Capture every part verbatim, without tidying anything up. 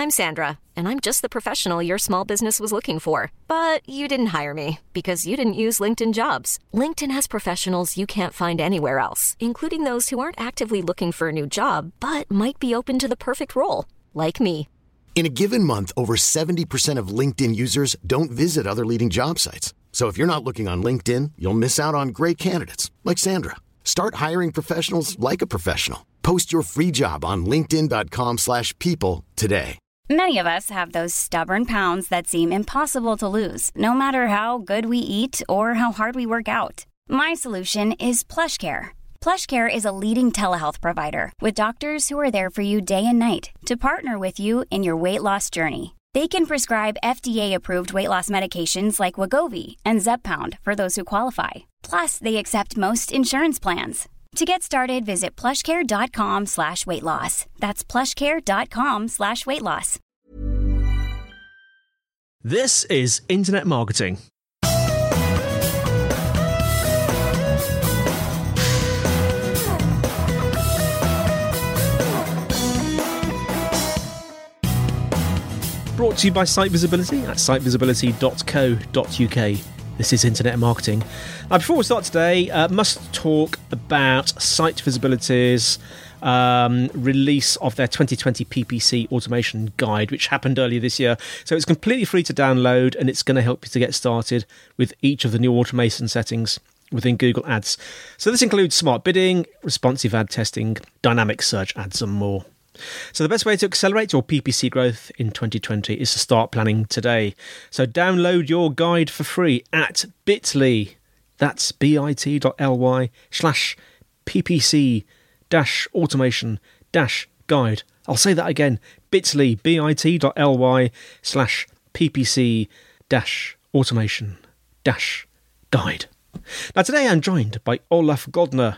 I'm Sandra, and I'm just the professional your small business was looking for. But you didn't hire me because you didn't use LinkedIn Jobs. LinkedIn has professionals you can't find anywhere else, including those who aren't actively looking for a new job, but might be open to the perfect role, like me. In a given month, over seventy percent of LinkedIn users don't visit other leading job sites. So if you're not looking on LinkedIn, you'll miss out on great candidates like Sandra. Start hiring professionals like a professional. Post your free job on linkedin.com slash people today. Many of us have those stubborn pounds that seem impossible to lose, no matter how good we eat or how hard we work out. My solution is PlushCare. PlushCare is a leading telehealth provider with doctors who are there for you day and night to partner with you in your weight loss journey. They can prescribe F D A-approved weight loss medications like Wegovy and Zepbound for those who qualify. Plus, they accept most insurance plans. To get started, visit plushcare.com slash weight loss. That's plushcare.com slash weight loss. This is Internet Marketing. Brought to you by Site Visibility at site visibility dot co dot uk. This is Internet Marketing. Now, before we start today, uh, must talk about Site Visibility's um, release of their twenty twenty P P C automation guide, which happened earlier this year. So it's completely free to download, and it's going to help you to get started with each of the new automation settings within Google Ads. So this includes smart bidding, responsive ad testing, dynamic search ads, and more. So the best way to accelerate your P P C growth in twenty twenty is to start planning today. So download your guide for free at bit.ly. That's bit.ly slash ppc dash automation dash guide. I'll say that again. bit.ly, bit.ly slash ppc dash automation dash guide. Now today I'm joined by Olaf Goldner,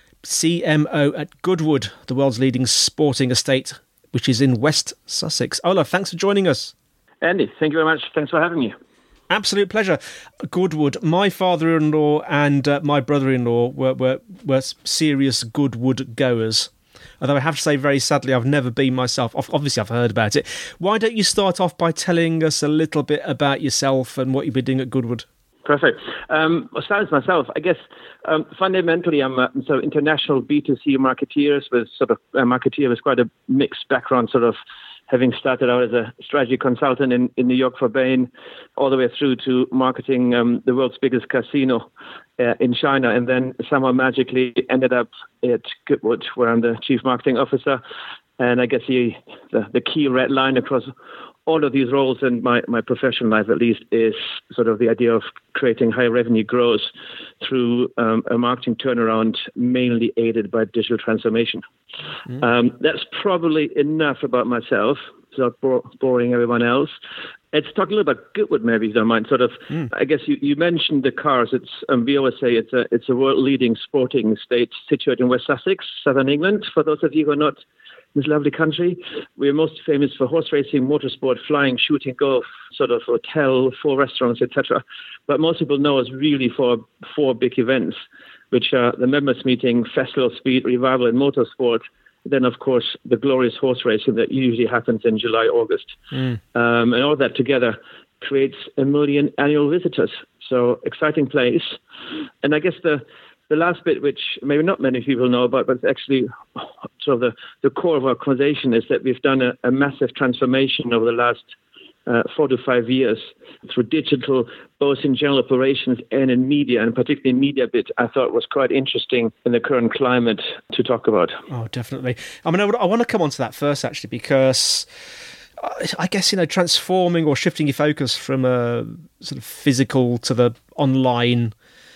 C M O at Goodwood, the world's leading sporting estate, which is in West Sussex. Olaf, thanks for joining us. Andy, thank you very much. Thanks for having me. Absolute pleasure. Goodwood, my father-in-law and uh, my brother-in-law were, were, were serious Goodwood goers. Although I have to say, very sadly, I've never been myself. Obviously, I've heard about it. Why don't you start off by telling us a little bit about yourself and what you've been doing at Goodwood? Perfect. Um, as far as myself, I guess um, fundamentally I'm a so international B two C marketeers with sort of a marketeer with quite a mixed background, sort of having started out as a strategy consultant in, in New York for Bain, all the way through to marketing um, the world's biggest casino uh, in China, and then somehow magically ended up at Goodwood, where I'm the chief marketing officer. And I guess the, the, the key red line across all of these roles in my, my professional life, at least, is sort of the idea of creating high revenue growth through um, a marketing turnaround, mainly aided by digital transformation. Mm. Um, that's probably enough about myself, without boring everyone else. Let's talk a little about Goodwood, maybe, if you don't mind. Sort of, mm. I guess you, you mentioned the cars. It's um, we always say it's a it's a world-leading sporting estate situated in West Sussex, southern England. For those of you who are not this lovely country, we're most famous for horse racing, motorsport, flying, shooting, golf, sort of hotel, four restaurants, et cetera. But most people know us really for four big events, which are the members' meeting, Festival of Speed, Revival, and Motorsport. Then, of course, the glorious horse racing that usually happens in July, August. Mm. Um, and all that together creates a million annual visitors. So, exciting place. And I guess the The last bit, which maybe not many people know about, but it's actually sort of the, the core of our conversation, is that we've done a, a massive transformation over the last uh, four to five years through digital, both in general operations and in media, and particularly media bit, I thought was quite interesting in the current climate to talk about. Oh, definitely. I mean, I, would, I want to come on to that first, actually, because I guess, you know, transforming or shifting your focus from a sort of physical to the online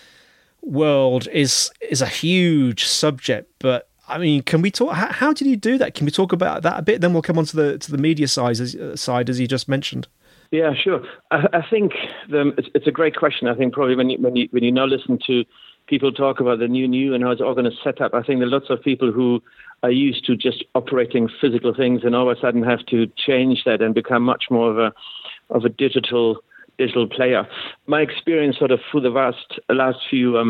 world is is a huge subject. But I mean, can we talk? How, how did you do that? Can we talk about that a bit? Then we'll come on to the to the media side as, uh, side as you just mentioned. Yeah, sure. I, I think the, it's, it's a great question. I think probably when you when you when you now listen to people talk about the new new and how it's all going to set up, I think there are lots of people who are used to just operating physical things and all of a sudden have to change that and become much more of a of a digital. digital player. My experience sort of through the vast last few um,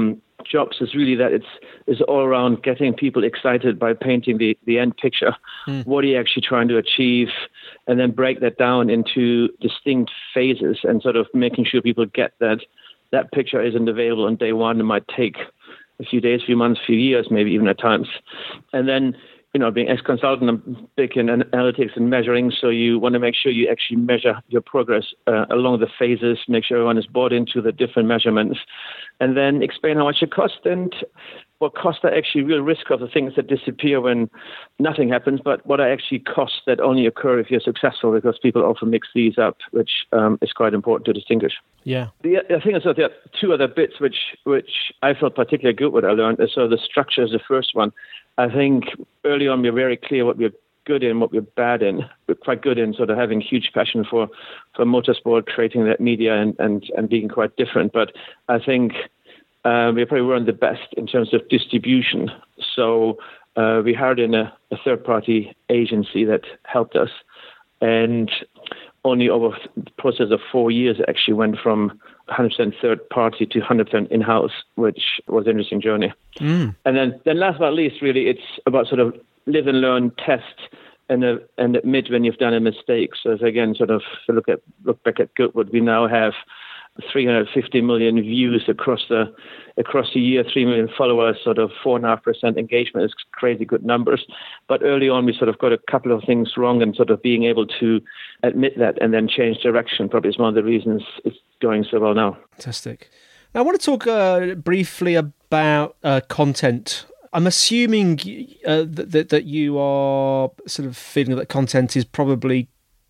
jobs is really that it's is all around getting people excited by painting the, the end picture. Mm. What are you actually trying to achieve? And then break that down into distinct phases and sort of making sure people get that that picture isn't available on day one. It might take a few days, a few months, a few years, maybe even at times. And then, you know, being ex-consultant, I'm big in analytics and measuring, so you want to make sure you actually measure your progress uh, along the phases, make sure everyone is bought into the different measurements, and then explain how much it costs and what costs are actually real risk of the things that disappear when nothing happens, but what are actually costs that only occur if you're successful, because people often mix these up, which um, is quite important to distinguish. Yeah. The, I think so there are two other bits which which I felt particularly good what I learned. So the structure is the first one. I think early on we we're very clear what we're good in, what we're bad in. We're quite good in sort of having huge passion for, for motorsport, creating that media and, and, and being quite different. But I think uh, we probably weren't the best in terms of distribution. So uh, we hired in a, a third-party agency that helped us. And only over the process of four years actually went from one hundred percent third party to one hundred percent in-house, which was an interesting journey. Mm. And then, then last but not least, really, it's about sort of live and learn, test, and uh, and admit when you've done a mistake. So if, again, sort of look at look back at Goodwood, we now have three hundred fifty million views across the across the year, three million followers, sort of four and a half percent engagement. Is crazy good numbers. But early on, we sort of got a couple of things wrong, and sort of being able to admit that and then change direction probably is one of the reasons it's going so well now. Fantastic. Now, I want to talk uh, briefly about uh, content. I'm assuming uh, that that you are sort of feeling that content is probably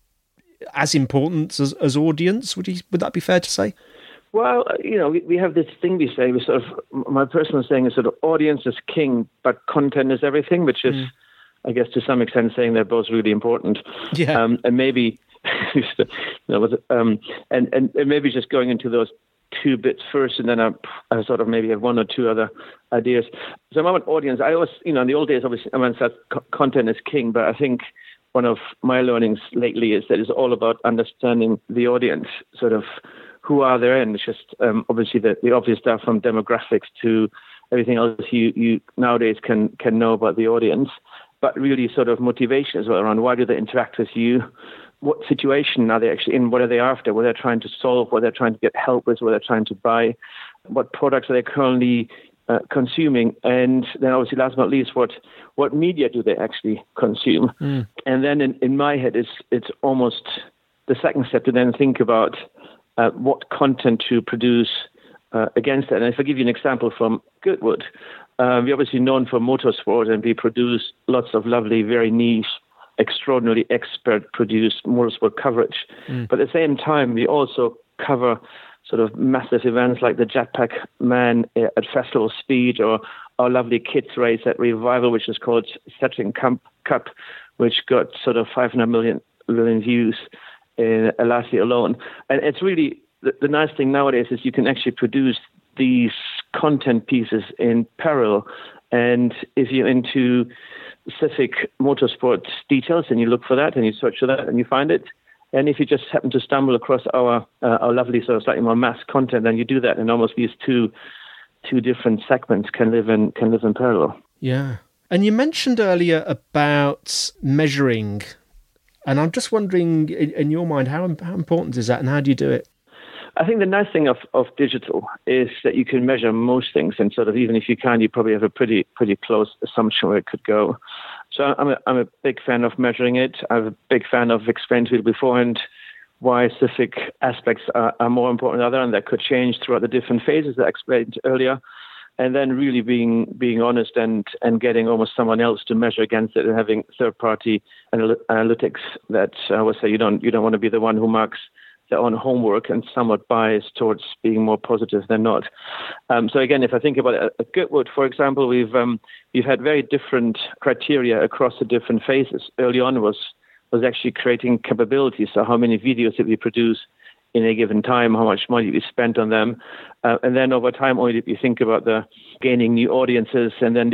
as important as, as audience. Would you, would that be fair to say? Well, you know, we, we have this thing we say, we sort of, my personal saying is sort of audience is king, but content is everything, which is, mm. I guess, to some extent saying they're both really important. Yeah. Um, and maybe, you know, um, and, and, and maybe just going into those two bits first, and then I, I sort of maybe have one or two other ideas. So I'm an audience. I always, you know, in the old days, obviously, I mean, content is king, but I think one of my learnings lately is that it's all about understanding the audience, sort of who are they in. It's just um, obviously the, the obvious stuff from demographics to everything else you, you nowadays can can know about the audience, but really sort of motivation as well around why do they interact with you, what situation are they actually in, what are they after, what they're trying to solve, what they're trying to get help with, what they're trying to buy, what products are they currently Uh, consuming, and then obviously last but not least, what what media do they actually consume? Mm. And then in, in my head, it's it's almost the second step to then think about uh, what content to produce uh, against that. And if I give you an example from Goodwood, uh, we're obviously known for motorsport, and we produce lots of lovely, very niche, extraordinarily expert-produced motorsport coverage. Mm. But at the same time, we also cover sort of massive events like the Jetpack Man at Festival Speed, or our lovely kids race at Revival, which is called Setting Cup, which got sort of five hundred million, million views in last year alone. And it's really, the, the nice thing nowadays is you can actually produce these content pieces in parallel. And if you're into specific motorsport details and you look for that and you search for that and you find it, and if you just happen to stumble across our uh, our lovely sort of slightly more mass content, then you do that, and almost these two two different segments can live in can live in parallel. Yeah, and you mentioned earlier about measuring, and I'm just wondering, in, in your mind, how how important is that, and how do you do it? I think the nice thing of, of digital is that you can measure most things, and sort of even if you can, you probably have a pretty pretty close assumption where it could go. So I'm a, I'm a big fan of measuring it. I'm a big fan of explaining to you beforehand why specific aspects are, are more important than other, and that could change throughout the different phases that I explained earlier. And then really being being honest and, and getting almost someone else to measure against it, and having third party anal- analytics that I would say you don't you don't want to be the one who marks their own homework and somewhat biased towards being more positive than not. Um, so again, if I think about it, at Goodwood, for example, we've um, we've had very different criteria across the different phases. Early on was was actually creating capabilities. So how many videos did we produce in a given time? How much money we spent on them? Uh, and then over time, only did we think about the gaining new audiences, and then did we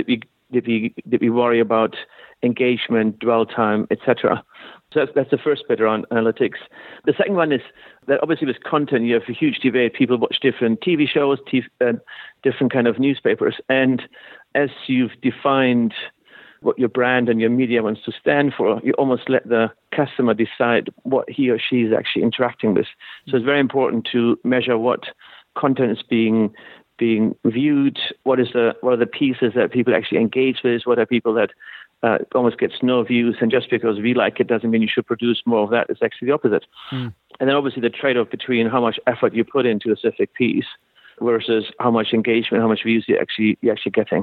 Did we did we worry about engagement, dwell time, et cetera? So that's, that's the first bit around analytics. The second one is that obviously with content, you have a huge debate. People watch different T V shows, t- uh, different kind of newspapers. And as you've defined what your brand and your media wants to stand for, you almost let the customer decide what he or she is actually interacting with. So it's very important to measure what content is being being viewed, what is the what are the pieces that people actually engage with, what are people that uh, almost gets no views, and just because we like it doesn't mean you should produce more of that. It's actually the opposite. Mm. And then obviously the trade-off between how much effort you put into a specific piece versus how much engagement, how much views you actually you're actually getting.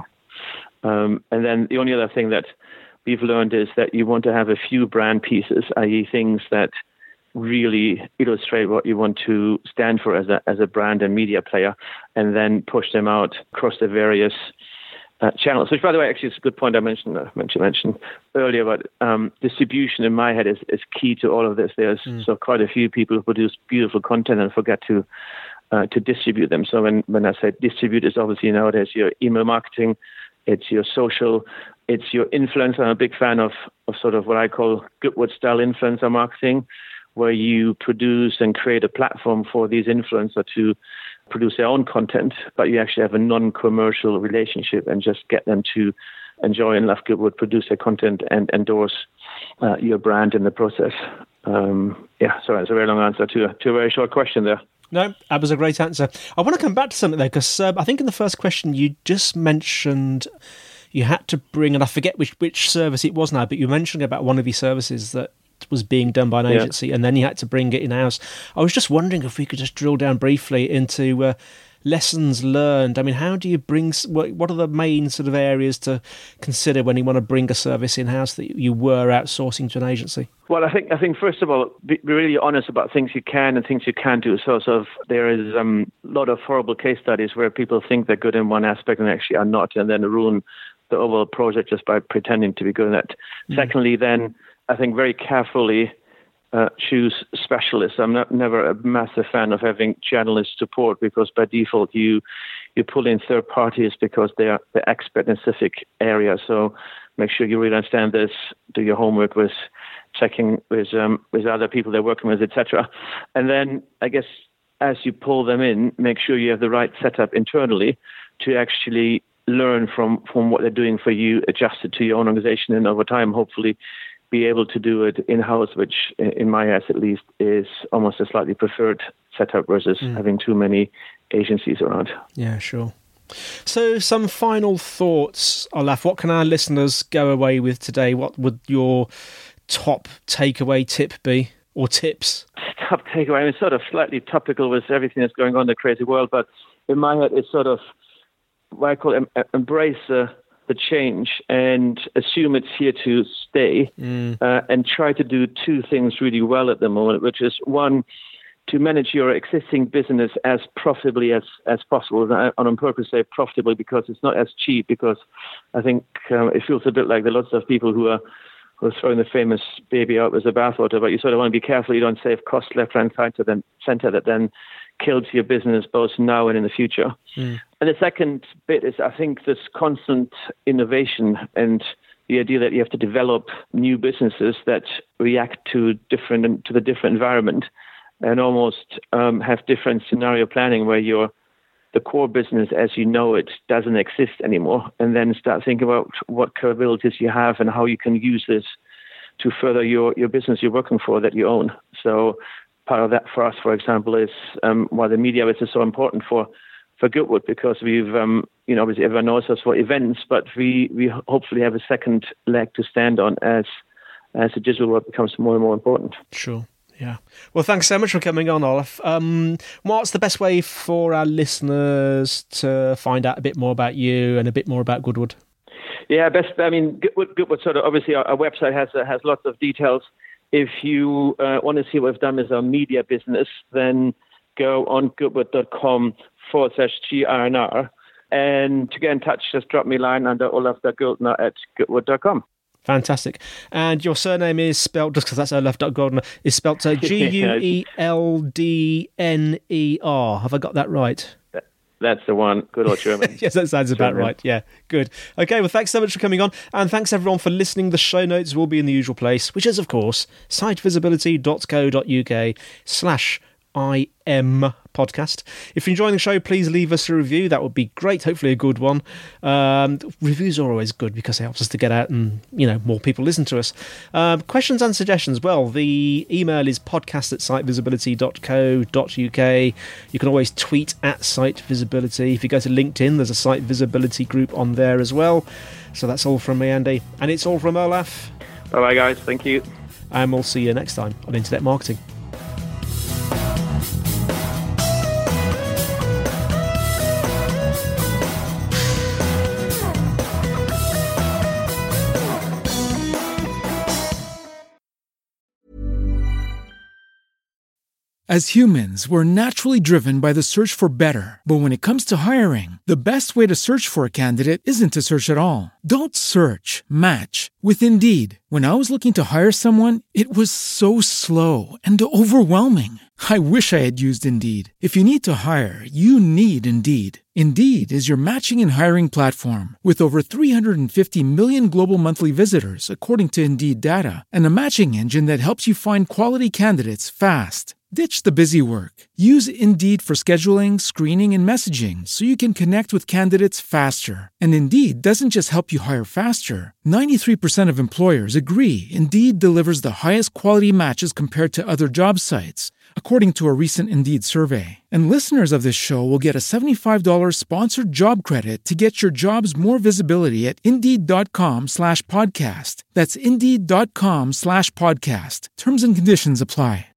Um, and then the only other thing that we've learned is that you want to have a few brand pieces, that is things that really illustrate what you want to stand for as a as a brand and media player, and then push them out across the various uh, channels. Which, by the way, actually is a good point I mentioned uh, mentioned, mentioned earlier about um, distribution. In my head is, is key to all of this. There's mm. so quite a few people who produce beautiful content and forget to uh, to distribute them. So when, when I say distribute, it's obviously nowadays your email marketing, it's your social, it's your influencer. I'm a big fan of, of sort of what I call Goodwood style influencer marketing, where you produce and create a platform for these influencers to produce their own content, but you actually have a non-commercial relationship and just get them to enjoy and love Goodwood, produce their content and endorse uh, your brand in the process. Um, yeah, sorry, that's a very long answer to a, to a very short question there. No, that was a great answer. I want to come back to something there, because uh, I think in the first question you just mentioned you had to bring, and I forget which, which service it was now, but you mentioned about one of your services that was being done by an agency, yeah. and then you had to bring it in-house. I was just wondering if we could just drill down briefly into uh, lessons learned. I mean, how do you bring, what are the main sort of areas to consider when you want to bring a service in-house that you were outsourcing to an agency? Well, I think I think first of all, be really honest about things you can and things you can't do. So, sort of, there is um, a lot of horrible case studies where people think they're good in one aspect and actually are not, and then ruin the overall project just by pretending to be good at it. Mm. Secondly, then, I think very carefully uh, choose specialists. I'm not never a massive fan of having generalist support, because by default you you pull in third parties because they are the expert in a specific area. So make sure you really understand this. Do your homework with checking with um, with other people they're working with, et cetera. And then I guess as you pull them in, make sure you have the right setup internally to actually learn from from what they're doing for you, adjust it to your own organization, and over time, hopefully, be able to do it in-house, which in my eyes at least is almost a slightly preferred setup versus mm. having too many agencies around. Yeah, sure. So some final thoughts, Olaf. What can our listeners go away with today? What would your top takeaway tip be, or tips? Top takeaway, I mean, sort of slightly topical with everything that's going on in the crazy world, but in my head it's sort of what I call em- embrace uh, the change and assume it's here to stay, mm. uh, and try to do two things really well at the moment, which is one, to manage your existing business as profitably as, as possible. And I on purpose say profitably because it's not as cheap, because I think um, it feels a bit like there are lots of people who are, who are throwing the famous baby out with the bathwater, but you sort of want to be careful you don't save costs left, right, and center, center that then kills your business both now and in the future. Mm. And the second bit is, I think, this constant innovation and the idea that you have to develop new businesses that react to different to the different environment, and almost um, have different scenario planning where your the core business as you know it doesn't exist anymore, and then start thinking about what capabilities you have and how you can use this to further your, your business you're working for that you own. So part of that for us, for example, is um, why the media is so important for, for Goodwood, because we've, um, you know, obviously everyone knows us for events, but we, we hopefully have a second leg to stand on as as the digital world becomes more and more important. Sure. Yeah. Well, thanks so much for coming on, Olaf. Um, what's the best way for our listeners to find out a bit more about you and a bit more about Goodwood? Yeah, best. I mean, Goodwood, Goodwood sort of obviously our, our website has uh, has lots of details. If you uh, want to see what we've done as our media business, then go on goodwood.com forward slash GRNR. And to get in touch, just drop me a line under olaf.goldner at goodwood dot com. Fantastic. And your surname is spelled, just because that's olaf.goldner, is spelled uh, G U E L D N E R. Have I got that right? That's the one. Good old German. Yes, that sounds about German. right. Yeah, good. Okay, well, thanks so much for coming on. And thanks, everyone, for listening. The show notes will be in the usual place, which is, of course, sitevisibility.co.uk slash IM podcast. If you're enjoying the show, please leave us a review. That would be great. Hopefully a good one. Um, reviews are always good because it helps us to get out and, you know, more people listen to us. Um, questions and suggestions. Well, the email is podcast at sitevisibility.co.uk. You can always tweet at Site Visibility. If you go to LinkedIn, there's a Site Visibility group on there as well. So that's all from me, Andy. And it's all from Olaf. Bye-bye, guys. Thank you. And we'll see you next time on Internet Marketing. As humans, we're naturally driven by the search for better. But when it comes to hiring, the best way to search for a candidate isn't to search at all. Don't search, match with Indeed. When I was looking to hire someone, it was so slow and overwhelming. I wish I had used Indeed. If you need to hire, you need Indeed. Indeed is your matching and hiring platform with over three hundred fifty million global monthly visitors, according to Indeed data, and a matching engine that helps you find quality candidates fast. Ditch the busy work. Use Indeed for scheduling, screening, and messaging so you can connect with candidates faster. And Indeed doesn't just help you hire faster. ninety-three percent of employers agree Indeed delivers the highest quality matches compared to other job sites, according to a recent Indeed survey. And listeners of this show will get a seventy-five dollars sponsored job credit to get your jobs more visibility at Indeed.com slash podcast. That's Indeed.com slash podcast. Terms and conditions apply.